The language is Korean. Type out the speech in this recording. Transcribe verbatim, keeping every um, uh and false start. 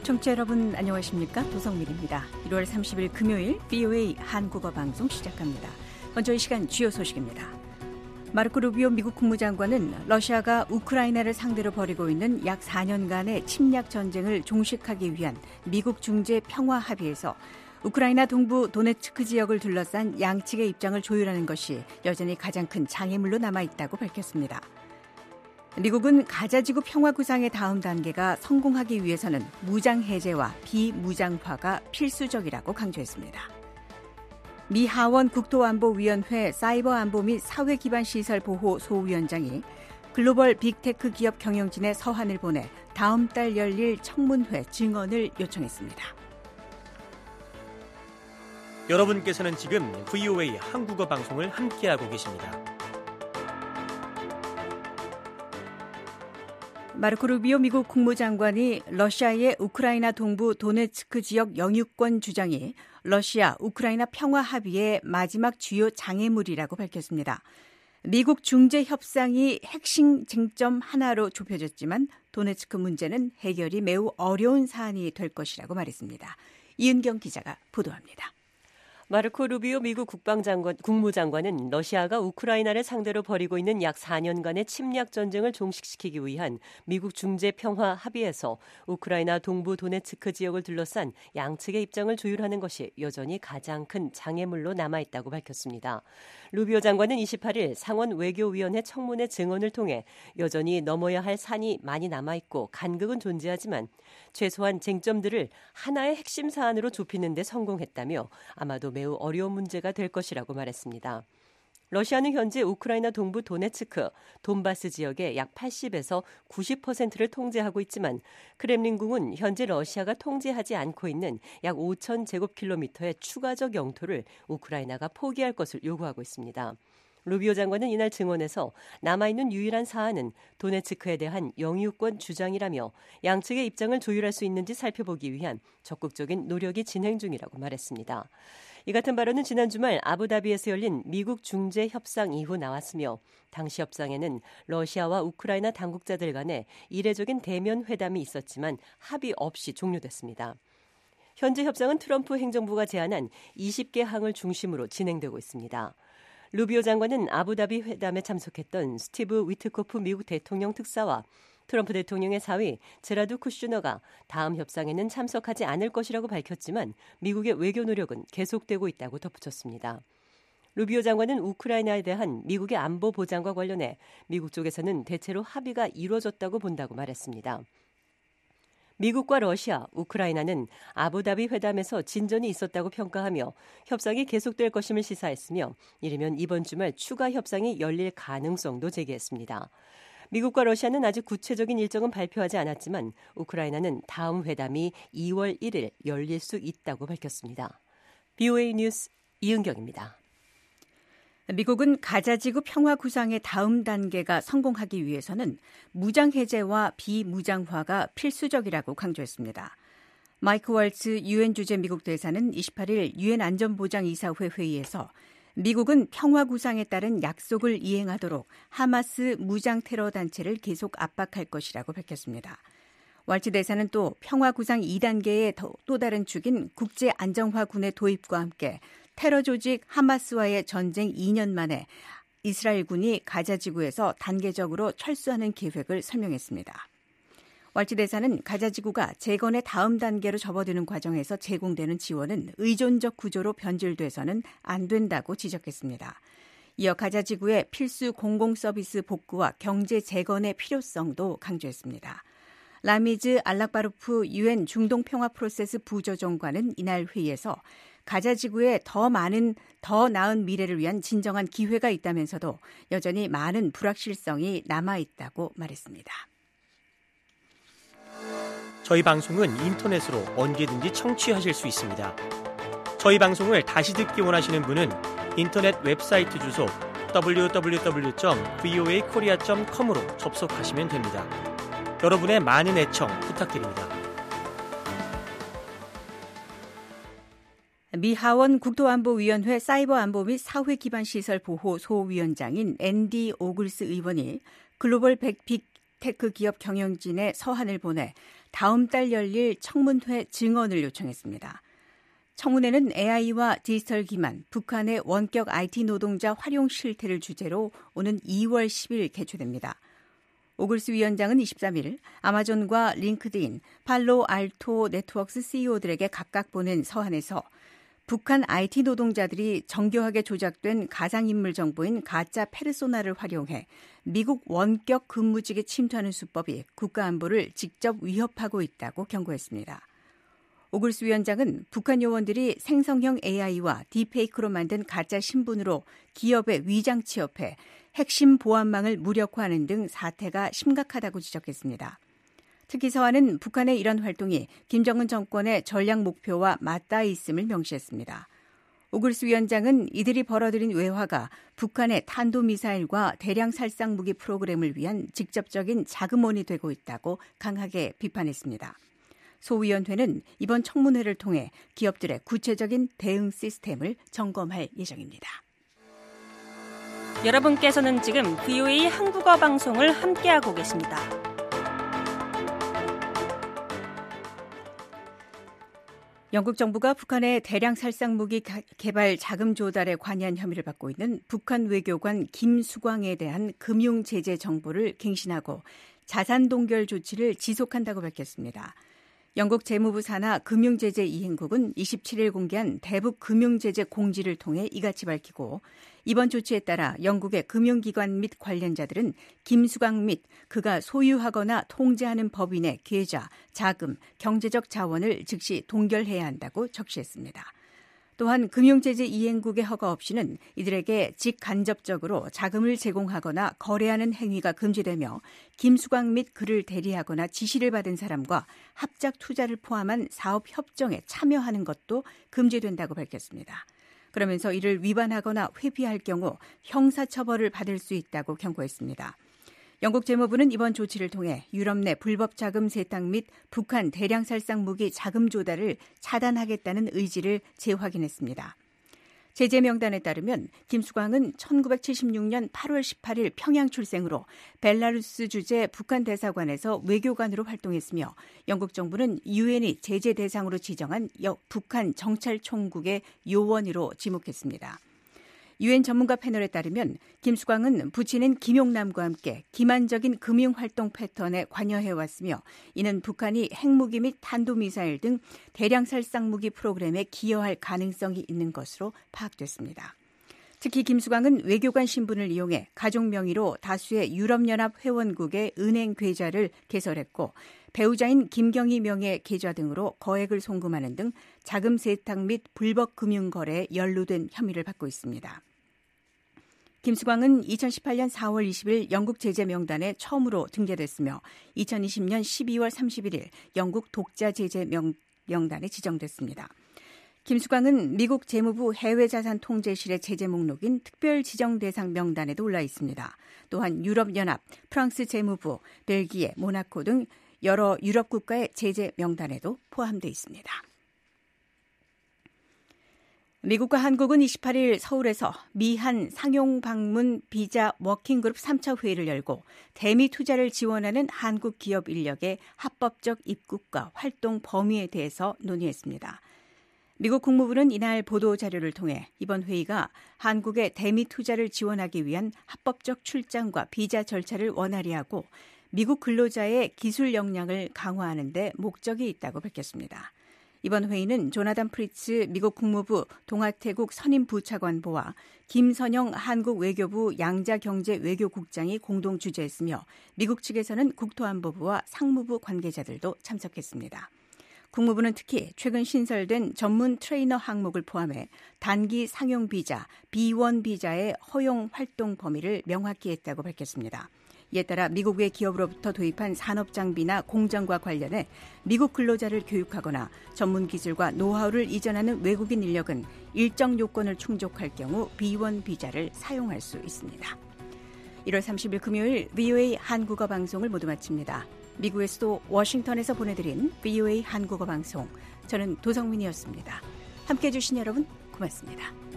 청취자 여러분 안녕하십니까? 도성민입니다. 일월 삼십일 금요일 브이오에이 한국어 방송 시작합니다. 먼저 이 시간 주요 소식입니다. 마르코 루비오 미국 국무장관은 러시아가 우크라이나를 상대로 벌이고 있는 약 사 년간의 침략 전쟁을 종식하기 위한 미국 중재 평화 합의에서 우크라이나 동부 도네츠크 지역을 둘러싼 양측의 입장을 조율하는 것이 여전히 가장 큰 장애물로 남아있다고 밝혔습니다. 미국은 가자지구 평화 구상의 다음 단계가 성공하기 위해서는 무장 해제와 비무장화가 필수적이라고 강조했습니다. 미 하원 국토안보위원회 사이버 안보 및 사회 기반 시설 보호 소위원장이 글로벌 빅테크 기업 경영진에 서한을 보내 다음 달 열릴 청문회 증언을 요청했습니다. 여러분께서는 지금 브이오에이 한국어 방송을 함께하고 계십니다. 마르코 루비오 미국 국무장관이 러시아의 우크라이나 동부 도네츠크 지역 영유권 주장이 러시아 우크라이나 평화 합의의 마지막 주요 장애물이라고 밝혔습니다. 미국 중재 협상이 핵심 쟁점 하나로 좁혀졌지만 도네츠크 문제는 해결이 매우 어려운 사안이 될 것이라고 말했습니다. 이은경 기자가 보도합니다. 마르코 루비오 미국 국방장관, 국무장관은 러시아가 우크라이나를 상대로 벌이고 있는 약 사 년간의 침략 전쟁을 종식시키기 위한 미국 중재 평화 합의에서 우크라이나 동부 도네츠크 지역을 둘러싼 양측의 입장을 조율하는 것이 여전히 가장 큰 장애물로 남아있다고 밝혔습니다. 루비오 장관은 이십팔 일 상원 외교위원회 청문회 증언을 통해 여전히 넘어야 할 산이 많이 남아있고 간극은 존재하지만 최소한 쟁점들을 하나의 핵심 사안으로 좁히는 데 성공했다며 아마도 매우 어려운 문제가 될 것이라고 말했습니다. 러시아는 현재 우크라이나 동부 도네츠크, 돈바스 지역의 약 팔십에서 구십 퍼센트를 통제하고 있지만 크렘린궁은 현재 러시아가 통제하지 않고 있는 약 오천 제곱킬로미터의 추가적 영토를 우크라이나가 포기할 것을 요구하고 있습니다. 루비오 장관은 이날 증언에서 남아있는 유일한 사안은 도네츠크에 대한 영유권 주장이라며 양측의 입장을 조율할 수 있는지 살펴보기 위한 적극적인 노력이 진행 중이라고 말했습니다. 이 같은 발언은 지난 주말 아부다비에서 열린 미국 중재 협상 이후 나왔으며 당시 협상에는 러시아와 우크라이나 당국자들 간에 이례적인 대면 회담이 있었지만 합의 없이 종료됐습니다. 현재 협상은 트럼프 행정부가 제안한 이십 개 항을 중심으로 진행되고 있습니다. 루비오 장관은 아부다비 회담에 참석했던 스티브 위트코프 미국 대통령 특사와 트럼프 대통령의 사위 제라드 쿠슈너가 다음 협상에는 참석하지 않을 것이라고 밝혔지만 미국의 외교 노력은 계속되고 있다고 덧붙였습니다. 루비오 장관은 우크라이나에 대한 미국의 안보 보장과 관련해 미국 쪽에서는 대체로 합의가 이루어졌다고 본다고 말했습니다. 미국과 러시아, 우크라이나는 아부다비 회담에서 진전이 있었다고 평가하며 협상이 계속될 것임을 시사했으며 이르면 이번 주말 추가 협상이 열릴 가능성도 제기했습니다. 미국과 러시아는 아직 구체적인 일정은 발표하지 않았지만 우크라이나는 다음 회담이 이월 일일 열릴 수 있다고 밝혔습니다. 브이오에이 뉴스 이은경입니다. 미국은 가자지구 평화 구상의 다음 단계가 성공하기 위해서는 무장 해제와 비무장화가 필수적이라고 강조했습니다. 마이크 월츠 유엔 주재 미국 대사는 이십팔 일 유엔 안전보장이사회 회의에서 미국은 평화 구상에 따른 약속을 이행하도록 하마스 무장 테러 단체를 계속 압박할 것이라고 밝혔습니다. 월츠 대사는 또 평화 구상 이 단계의 또 다른 축인 국제 안정화군의 도입과 함께 테러 조직 하마스와의 전쟁 이 년 만에 이스라엘군이 가자지구에서 단계적으로 철수하는 계획을 설명했습니다. 월츠 대사는 가자지구가 재건의 다음 단계로 접어드는 과정에서 제공되는 지원은 의존적 구조로 변질돼서는 안 된다고 지적했습니다. 이어 가자지구의 필수 공공서비스 복구와 경제 재건의 필요성도 강조했습니다. 라미즈 알락바루프 유엔 중동 평화 프로세스 부조정관은 이날 회의에서 가자지구에 더 많은, 더 나은 미래를 위한 진정한 기회가 있다면서도 여전히 많은 불확실성이 남아있다고 말했습니다. 저희 방송은 인터넷으로 언제든지 청취하실 수 있습니다. 저희 방송을 다시 듣기 원하시는 분은 인터넷 웹사이트 주소 더블유 더블유 더블유 점 브이오에이 코리아 점 컴으로 접속하시면 됩니다. 여러분의 많은 애청 부탁드립니다. 미 하원 국토안보위원회 사이버 안보 및 사회 기반 시설 보호 소위원장인 앤디 오글스 의원이 글로벌 빅테크 기업 경영진에 서한을 보내 다음 달 열릴 청문회 증언을 요청했습니다. 청문회는 에이아이와 디지털 기반, 북한의 원격 아이티 노동자 활용 실태를 주제로 오는 이월 십일 개최됩니다. 오글스 위원장은 이십삼일 아마존과 링크드인, 팔로 알토 네트워크스 씨이오들에게 각각 보낸 서한에서 북한 아이티 노동자들이 정교하게 조작된 가상인물 정보인 가짜 페르소나를 활용해 미국 원격 근무직에 침투하는 수법이 국가안보를 직접 위협하고 있다고 경고했습니다. 오글스 위원장은 북한 요원들이 생성형 에이아이와 딥페이크로 만든 가짜 신분으로 기업에 위장 취업해 핵심 보안망을 무력화하는 등 사태가 심각하다고 지적했습니다. 특히 서한은 북한의 이런 활동이 김정은 정권의 전략 목표와 맞닿아 있음을 명시했습니다. 오글스 위원장은 이들이 벌어들인 외화가 북한의 탄도미사일과 대량 살상 무기 프로그램을 위한 직접적인 자금원이 되고 있다고 강하게 비판했습니다. 소위원회는 이번 청문회를 통해 기업들의 구체적인 대응 시스템을 점검할 예정입니다. 여러분께서는 지금 브이오에이 한국어 방송을 함께하고 계십니다. 영국 정부가 북한의 대량 살상 무기 개발 자금 조달에 관여한 혐의를 받고 있는 북한 외교관 김수광에 대한 금융 제재 정보를 갱신하고 자산 동결 조치를 지속한다고 밝혔습니다. 영국 재무부 산하 금융제재 이행국은 이십칠일 공개한 대북 금융제재 공지를 통해 이같이 밝히고 이번 조치에 따라 영국의 금융기관 및 관련자들은 김수광 및 그가 소유하거나 통제하는 법인의 계좌, 자금, 경제적 자원을 즉시 동결해야 한다고 적시했습니다. 또한 금융제재 이행국의 허가 없이는 이들에게 직간접적으로 자금을 제공하거나 거래하는 행위가 금지되며 김수광 및 그를 대리하거나 지시를 받은 사람과 합작 투자를 포함한 사업 협정에 참여하는 것도 금지된다고 밝혔습니다. 그러면서 이를 위반하거나 회피할 경우 형사처벌을 받을 수 있다고 경고했습니다. 영국 재무부는 이번 조치를 통해 유럽 내 불법 자금 세탁 및 북한 대량 살상 무기 자금 조달을 차단하겠다는 의지를 재확인했습니다. 제재 명단에 따르면 김수광은 천구백칠십육년 팔월 십팔일 평양 출생으로 벨라루스 주재 북한 대사관에서 외교관으로 활동했으며 영국 정부는 유엔이 제재 대상으로 지정한 북한 정찰총국의 요원으로 지목했습니다. 유엔 전문가 패널에 따르면 김수광은 부친인 김용남과 함께 기만적인 금융활동 패턴에 관여해왔으며 이는 북한이 핵무기 및 탄도미사일 등 대량 살상 무기 프로그램에 기여할 가능성이 있는 것으로 파악됐습니다. 특히 김수광은 외교관 신분을 이용해 가족 명의로 다수의 유럽연합 회원국의 은행 계좌를 개설했고 배우자인 김경희 명의 계좌 등으로 거액을 송금하는 등 자금 세탁 및 불법 금융 거래에 연루된 혐의를 받고 있습니다. 김수광은 이천십팔년 사월 이십일 영국 제재 명단에 처음으로 등재됐으며 이천이십년 십이월 삼십일일 영국 독자 제재 명, 명단에 지정됐습니다. 김수광은 미국 재무부 해외자산통제실의 제재 목록인 특별 지정 대상 명단에도 올라 있습니다. 또한 유럽연합, 프랑스 재무부, 벨기에, 모나코 등 여러 유럽 국가의 제재 명단에도 포함되어 있습니다. 미국과 한국은 이십팔일 서울에서 미한 상용 방문 비자 워킹그룹 삼 차 회의를 열고 대미 투자를 지원하는 한국 기업 인력의 합법적 입국과 활동 범위에 대해서 논의했습니다. 미국 국무부는 이날 보도 자료를 통해 이번 회의가 한국의 대미 투자를 지원하기 위한 합법적 출장과 비자 절차를 원활히 하고 미국 근로자의 기술 역량을 강화하는 데 목적이 있다고 밝혔습니다. 이번 회의는 조나단 프리츠 미국 국무부 동아태국 선임부차관보와 김선영 한국 외교부 양자경제외교국장이 공동 주재했으며 미국 측에서는 국토안보부와 상무부 관계자들도 참석했습니다. 국무부는 특히 최근 신설된 전문 트레이너 항목을 포함해 단기 상용 비자, 비 원 비자의 허용 활동 범위를 명확히 했다고 밝혔습니다. 이에 따라 미국 외 기업으로부터 도입한 산업 장비나 공정과 관련해 미국 근로자를 교육하거나 전문 기술과 노하우를 이전하는 외국인 인력은 일정 요건을 충족할 경우 비 원 비자를 사용할 수 있습니다. 일월 삼십일 금요일 브이오에이 한국어 방송을 모두 마칩니다. 미국의 수도 워싱턴에서 보내드린 브이오에이 한국어 방송, 저는 도성민이었습니다. 함께해 주신 여러분 고맙습니다.